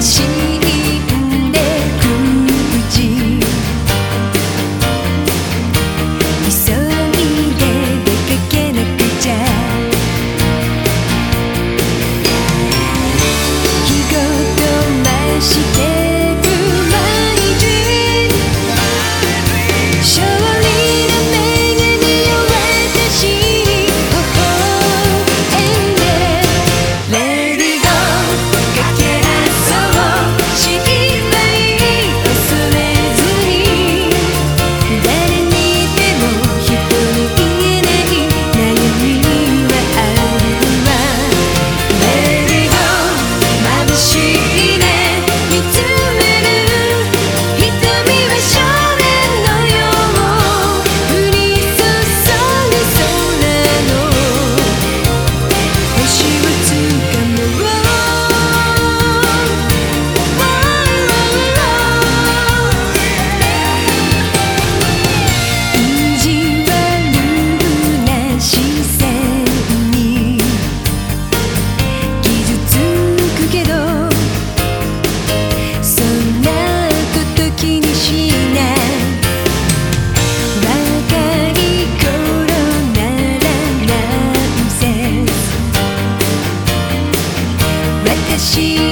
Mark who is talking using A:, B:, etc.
A: 死んでくうち急いで出かけなくちゃ日ごと増してく毎日勝利の女神よ私微笑んで Let it go かけらそう失敗恐れずに誰にでも人に言えない悩みはあるわ Let it go 眩しいね見つめる瞳は少年のよう降り注ぐ空の星をつかもう意地悪な視線に傷つくけどそんなこと気にしない若い頃ならなんせ私